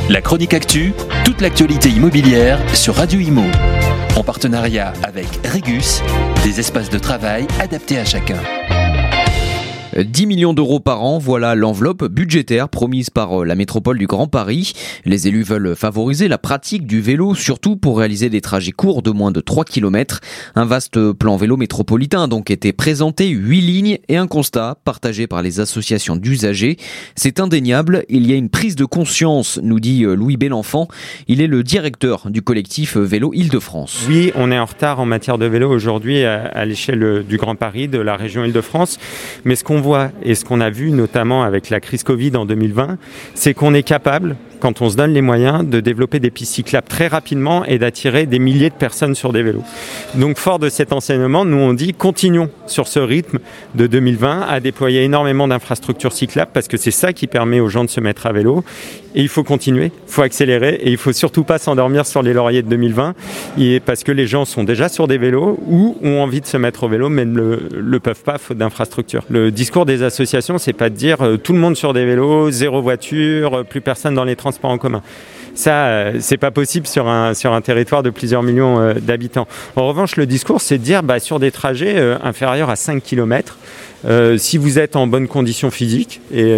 La chronique actu, toute l'actualité immobilière sur Radio Imo. En partenariat avec Regus, des espaces de travail adaptés à chacun. 10 millions d'euros par an, voilà l'enveloppe budgétaire promise par la métropole du Grand Paris. Les élus veulent favoriser la pratique du vélo, surtout pour réaliser des trajets courts de moins de 3 km. Un vaste plan vélo métropolitain a donc été présenté, 8 lignes et un constat partagé par les associations d'usagers. C'est indéniable, il y a une prise de conscience, nous dit Louis Bélenfant. Il est le directeur du collectif Vélo Île-de-France. Oui, on est en retard en matière de vélo aujourd'hui à l'échelle du Grand Paris, de la région Île-de-France. Mais ce qu'on voit et ce qu'on a vu notamment avec la crise Covid en 2020, c'est qu'on est capable, quand on se donne les moyens, de développer des pistes cyclables très rapidement et d'attirer des milliers de personnes sur des vélos. Donc fort de cet enseignement, nous on dit continuons sur ce rythme de 2020 à déployer énormément d'infrastructures cyclables parce que c'est ça qui permet aux gens de se mettre à vélo. Et il faut continuer, il faut accélérer et il faut surtout pas s'endormir sur les lauriers de 2020 parce que les gens sont déjà sur des vélos ou ont envie de se mettre au vélo mais ne le peuvent pas faute d'infrastructures. Le discours des associations, c'est pas de dire tout le monde sur des vélos, zéro voiture, plus personne dans les transports en commun. Ça, c'est pas possible sur un territoire de plusieurs millions d'habitants. En revanche, le discours, c'est de dire sur des trajets inférieurs à 5 km, si vous êtes en bonne condition physique, et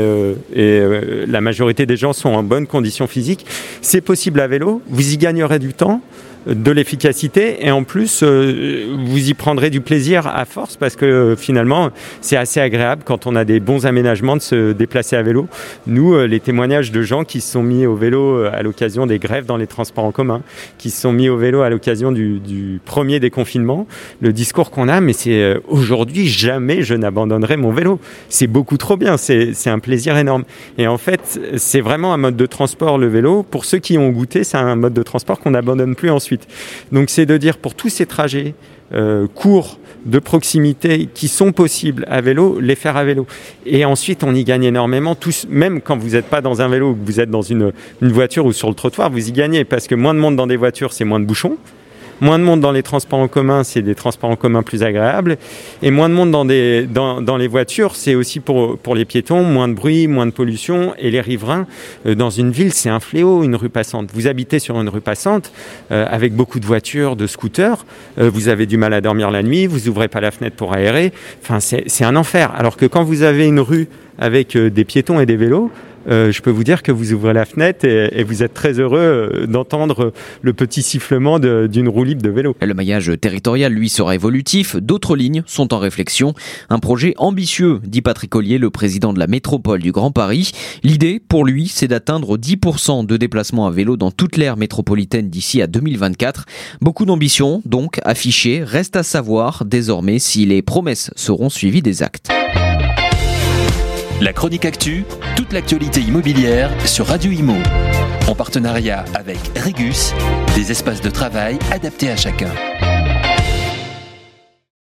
la majorité des gens sont en bonne condition physique, c'est possible à vélo, vous y gagnerez du temps, de l'efficacité et en plus vous y prendrez du plaisir à force parce que finalement c'est assez agréable quand on a des bons aménagements de se déplacer à vélo. Nous, les témoignages de gens qui se sont mis au vélo à l'occasion des grèves dans les transports en commun, qui se sont mis au vélo à l'occasion du premier déconfinement, le discours qu'on a, mais c'est aujourd'hui jamais je n'abandonnerai mon vélo. C'est beaucoup trop bien, c'est un plaisir énorme. Et en fait, c'est vraiment un mode de transport le vélo. Pour ceux qui ont goûté, c'est un mode de transport qu'on n'abandonne plus ensuite. Donc c'est de dire pour tous ces trajets courts, de proximité qui sont possibles à vélo, les faire à vélo. Et ensuite, on y gagne énormément. Tous, même quand vous n'êtes pas dans un vélo ou que vous êtes dans une voiture ou sur le trottoir, vous y gagnez parce que moins de monde dans des voitures, c'est moins de bouchons. Moins de monde dans les transports en commun, c'est des transports en commun plus agréables. Et moins de monde dans les voitures, c'est aussi pour les piétons, moins de bruit, moins de pollution. Et les riverains, dans une ville, c'est un fléau, une rue passante. Vous habitez sur une rue passante avec beaucoup de voitures, de scooters. Vous avez du mal à dormir la nuit, vous ouvrez pas la fenêtre pour aérer. Enfin, c'est un enfer. Alors que quand vous avez une rue avec des piétons et des vélos, je peux vous dire que vous ouvrez la fenêtre et vous êtes très heureux d'entendre le petit sifflement d'une roue libre de vélo. Le maillage territorial, lui, sera évolutif. D'autres lignes sont en réflexion. Un projet ambitieux, dit Patrick Ollier, le président de la métropole du Grand Paris. L'idée, pour lui, c'est d'atteindre 10% de déplacements à vélo dans toute l'aire métropolitaine d'ici à 2024. Beaucoup d'ambition, donc, affichée. Reste à savoir, désormais, si les promesses seront suivies des actes. La chronique actu, toute l'actualité immobilière sur Radio Imo. En partenariat avec Regus, des espaces de travail adaptés à chacun.